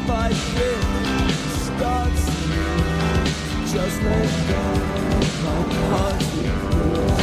fight fit starts. Just let go, my heart will grow.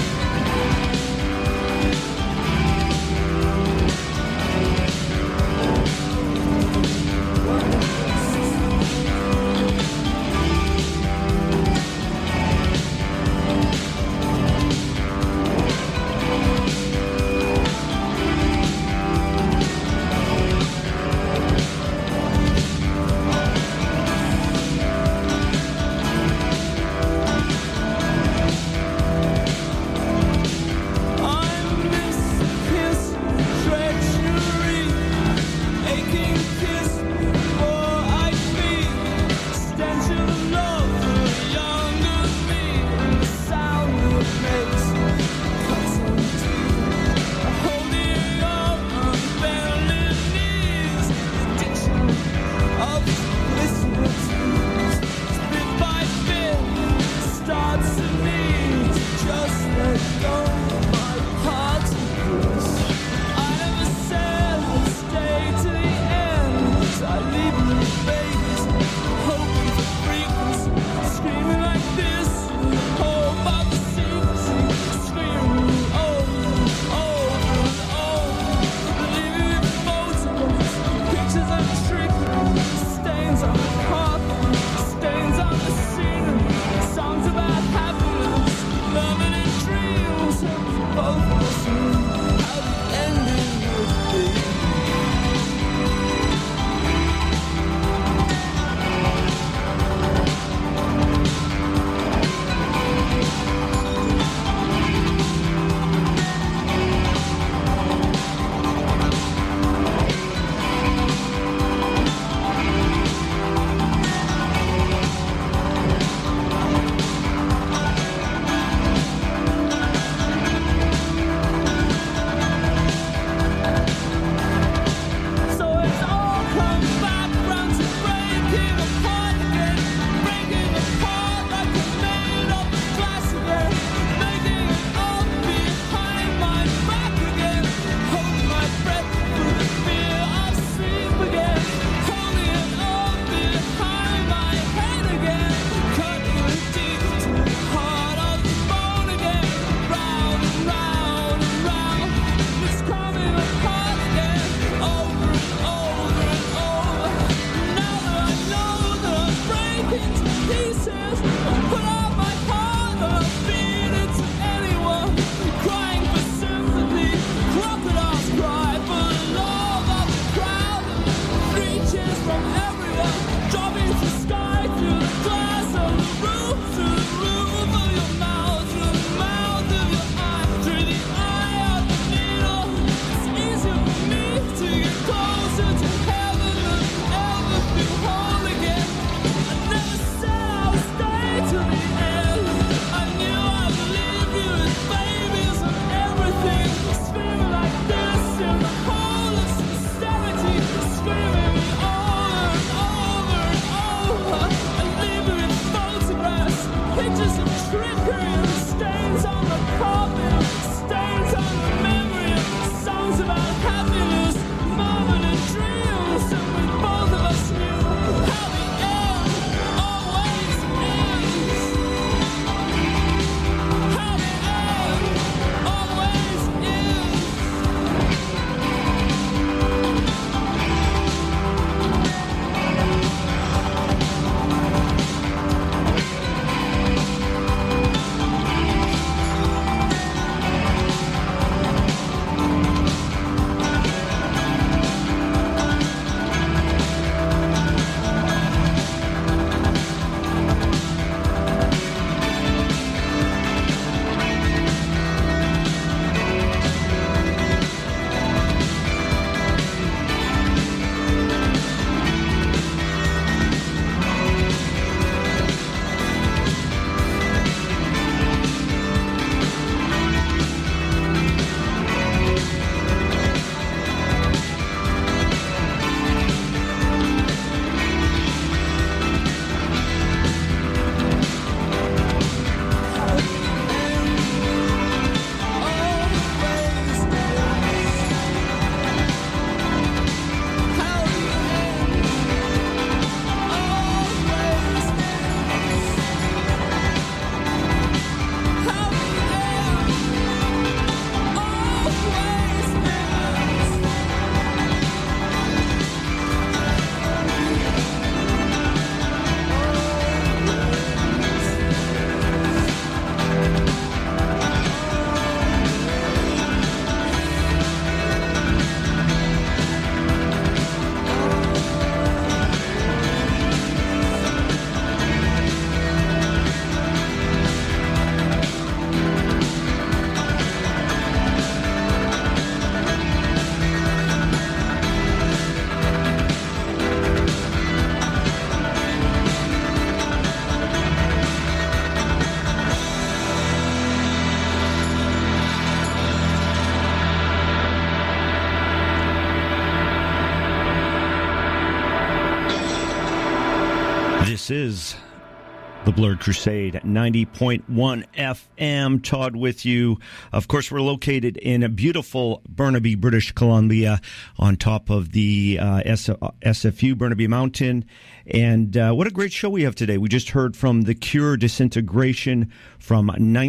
This is the Blurred Crusade, 90.1 FM. Todd with you. Of course, we're located in a beautiful Burnaby, British Columbia, on top of the SFU, Burnaby Mountain. And what a great show we have today. We just heard from The Cure, Disintegration from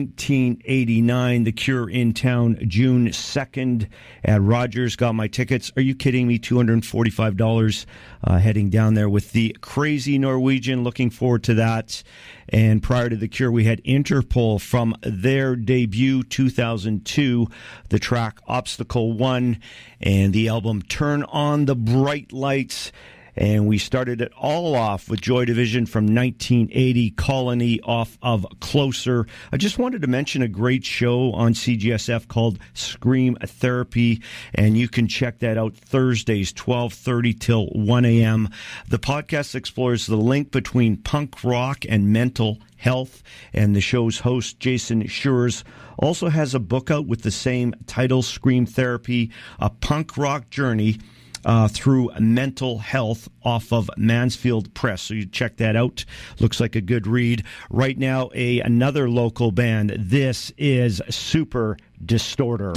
1989. The Cure in town June 2nd at Rogers. Got my tickets. Are you kidding me? $245 heading down there with the Crazy Norwegian. Looking forward to that. And prior to The Cure, we had Interpol from their debut, 2002, the track Obstacle 1, and the album Turn on the Bright Lights. And we started it all off with Joy Division from 1980, Colony off of Closer. I just wanted to mention a great show on CGSF called Scream Therapy, and you can check that out Thursdays, 12:30 till 1 a.m. The podcast explores the link between punk rock and mental health, and the show's host, Jason Schurz, also has a book out with the same title, Scream Therapy, a punk rock journey through mental health, off of Mansfield Press. So you check that out. Looks like a good read. Right now, another local band. This is Super Distorter.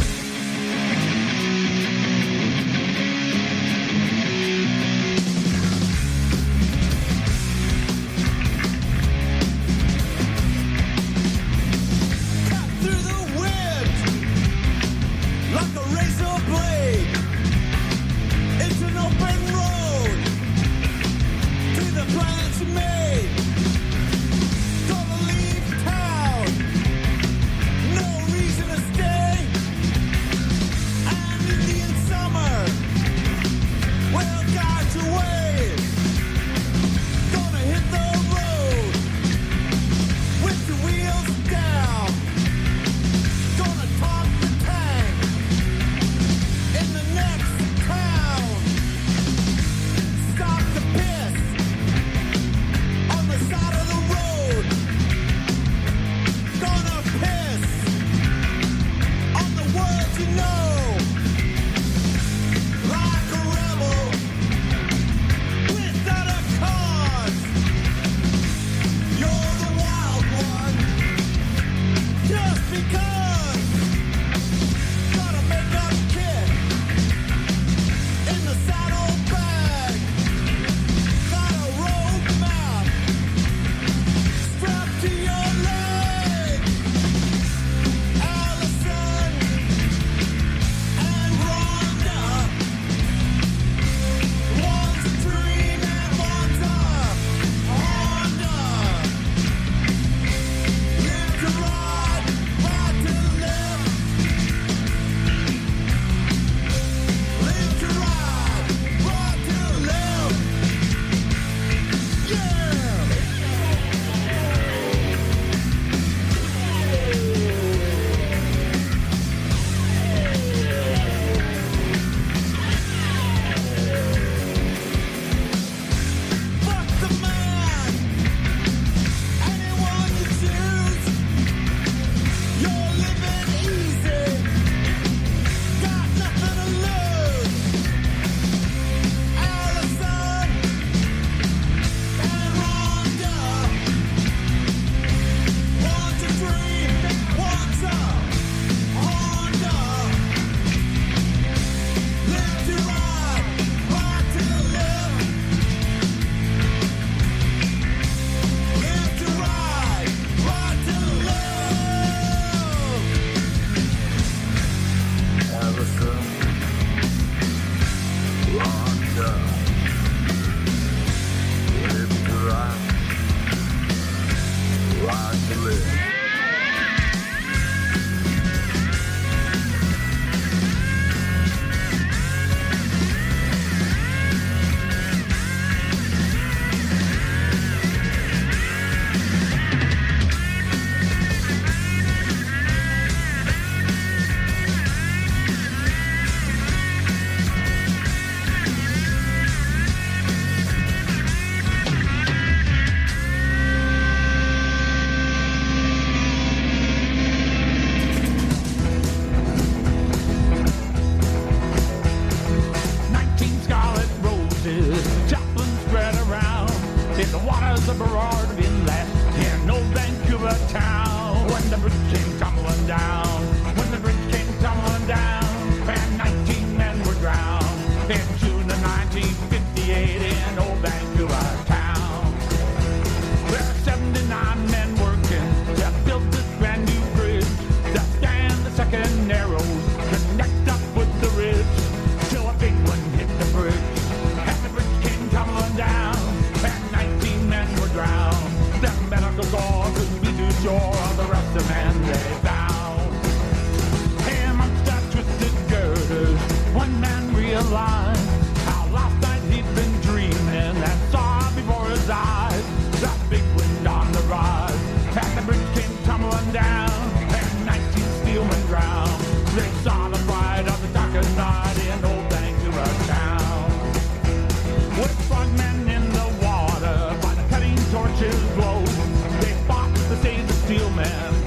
Chaplain spread around in the water was a berard been left in old Vancouver town when the bridge came tumbling down. When the bridge came tumbling down, and 19 men were drowned in June of 1958 in old Vancouver town. There are 79 men working to build this brand new bridge to stand the second narrows, connect up with the ridge till a big one hit the bridge, and the bridge came tumbling down, and 19 men were drowned. The medical corps could be too sure of the rest of men they found. Hey, amongst that twisted girders, one man realized how last night he'd been dreaming and saw before his eyes the big wind on the rise, and the bridge came tumbling down, and 19 steelmen drowned. They saw the pride of the darkest night in old Vancouver town. With frogmen in the water by the cutting torches glow, they fought to save the steelmen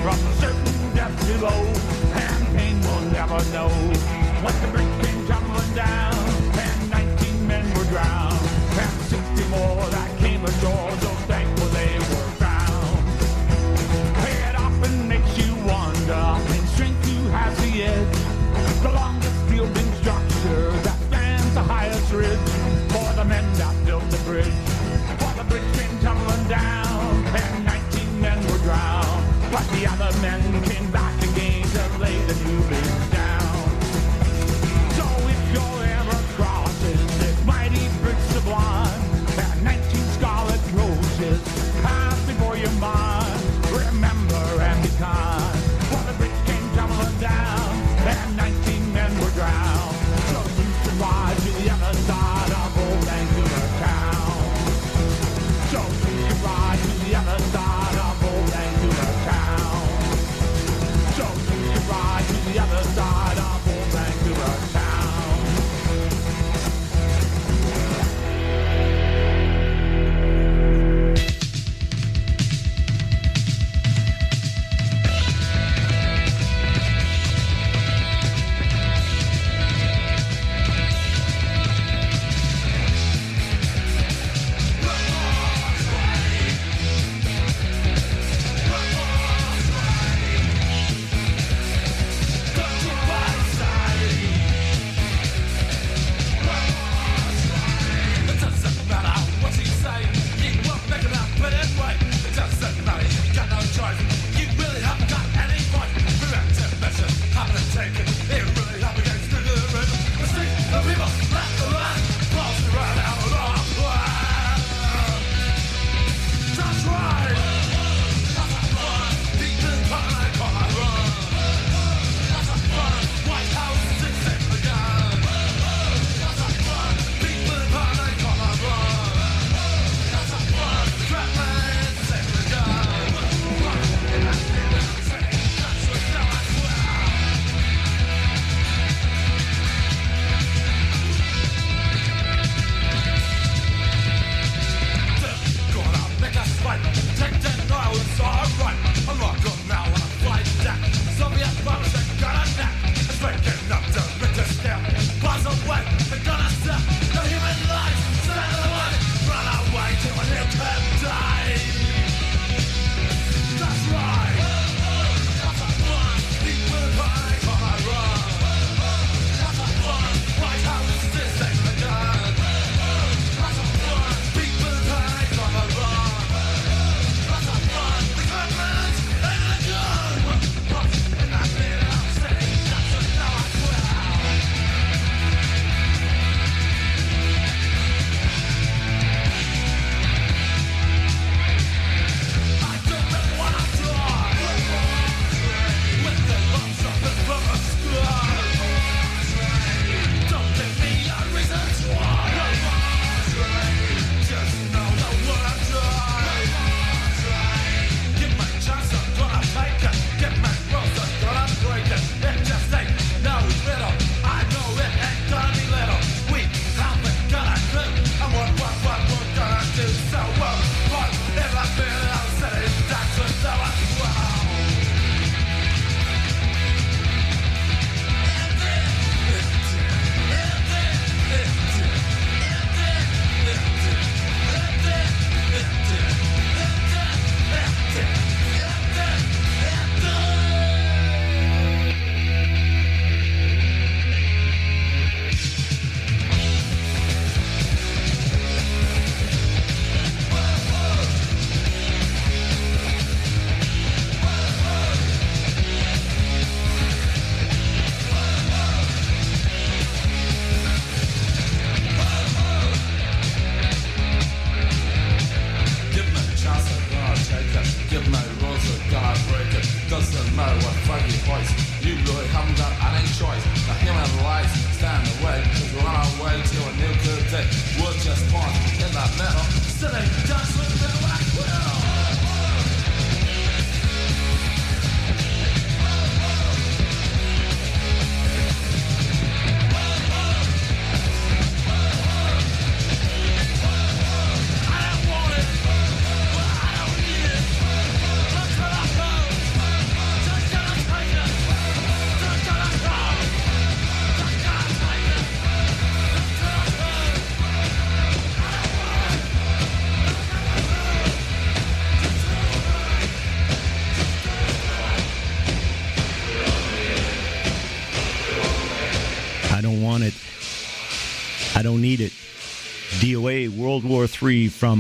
World War III from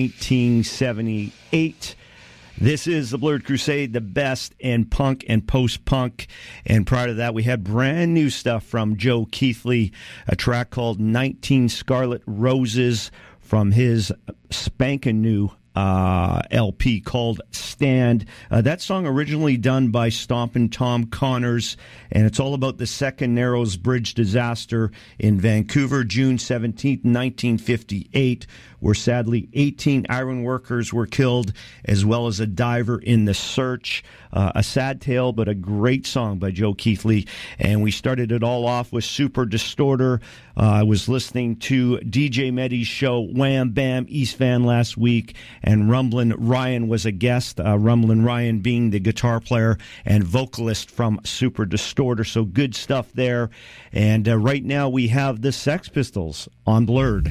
1978. This is the Blurred Crusade, the best in punk and post-punk. And prior to that, we had brand new stuff from Joe Keithley, a track called 19 Scarlet Roses from his spankin' new LP called Stand. That song originally done by Stompin' Tom Connors, and it's all about the second Narrows Bridge disaster in Vancouver, June 17th, 1958, where sadly 18 iron workers were killed, as well as a diver in the search. A sad tale, but a great song by Joe Keithley. And we started it all off with Super Distorter. I was listening to DJ Medi's show Wham Bam East Van last week, and Rumblin' Ryan was a guest. Rumblin' Ryan being the guitar player and vocalist from Super Distorter. So good stuff there. And right now we have the Sex Pistols on Blurred.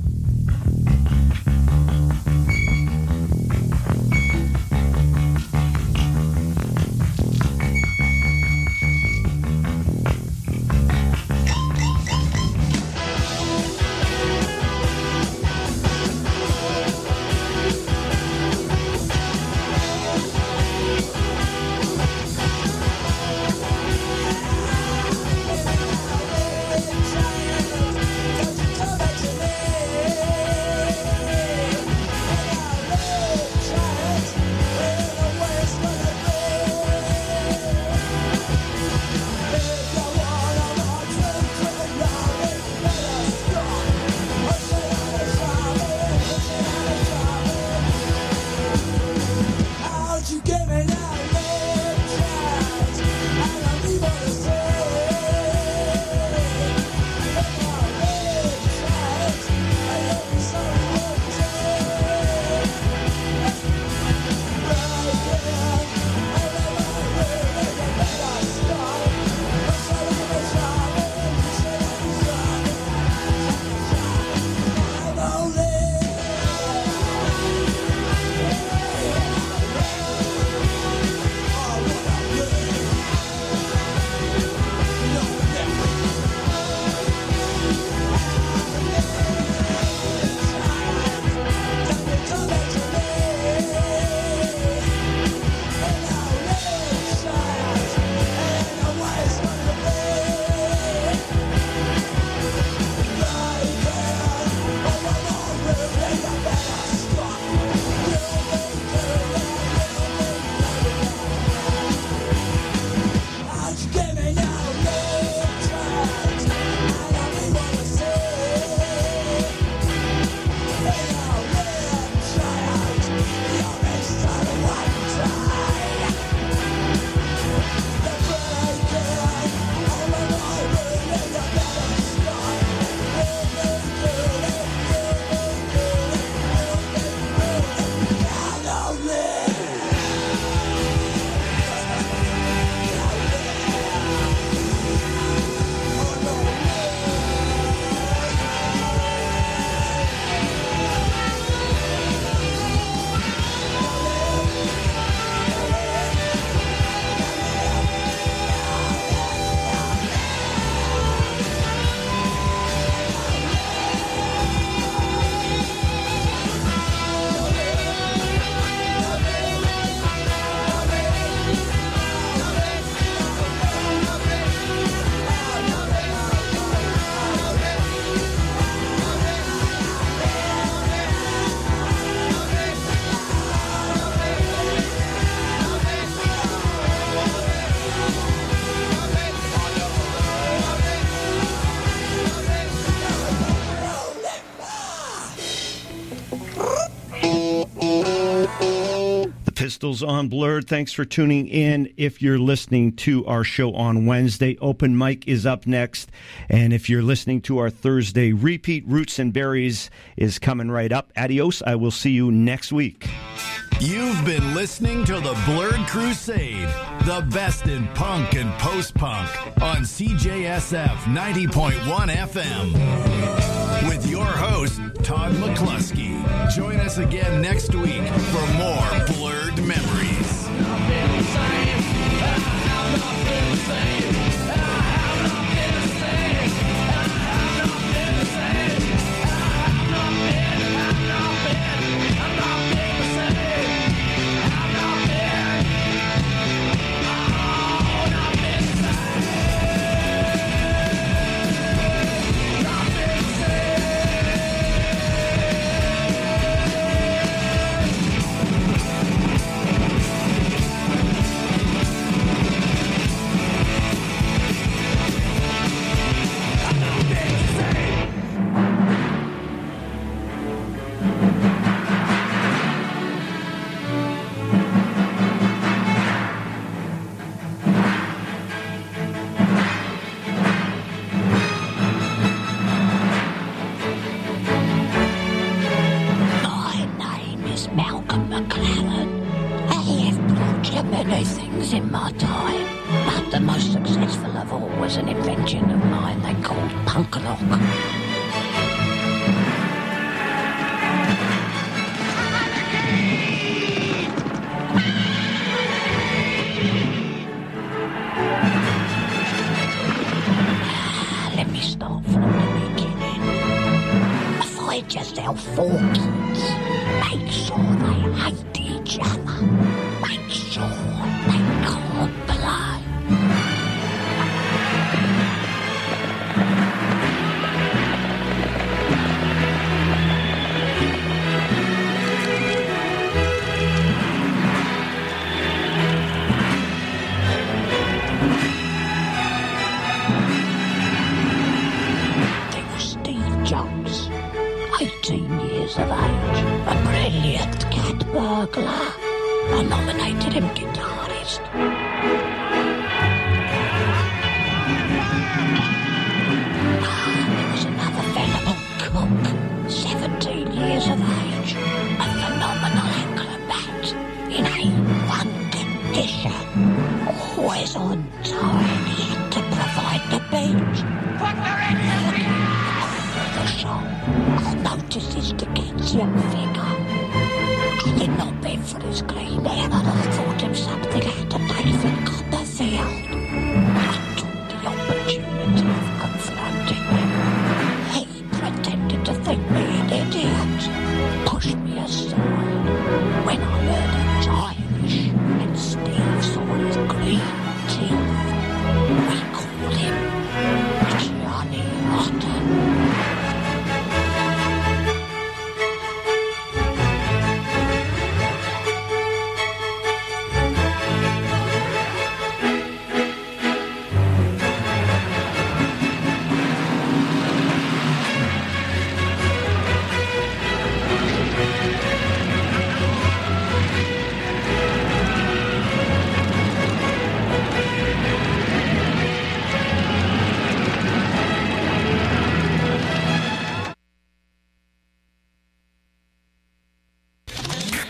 Pistols on Blurred. Thanks for tuning in. If you're listening to our show on Wednesday, Open Mic is up next. And if you're listening to our Thursday repeat, Roots and Berries is coming right up. Adios. I will see you next week. You've been listening to the Blurred Crusade, the best in punk and post-punk on CJSF 90.1 FM. With your host, Todd McCluskey. Join us again next week for more Blurred Memories. name's Malcolm McLaren. I have brought you many things in my time, but the most successful of all was an invention of mine they called Punk-a-Lock. Let me start from the beginning. Find yourself 4 kids. Make sure they hate each other. Make sure they can't play. There was Steve Jones, 18 years of age, a brilliant cat burglar. I nominated him guitarist. There was another venerable cook, 17 years of age, a phenomenal acrobat in A1 condition. Always on time, he had to provide the beach. The shop, I noticed his Dickensian figure. I did not bid for his clean hair, but I thought him something out of David Copperfield. I took the opportunity of confronting him. He pretended to think me an idiot, pushed me aside. When I heard him giant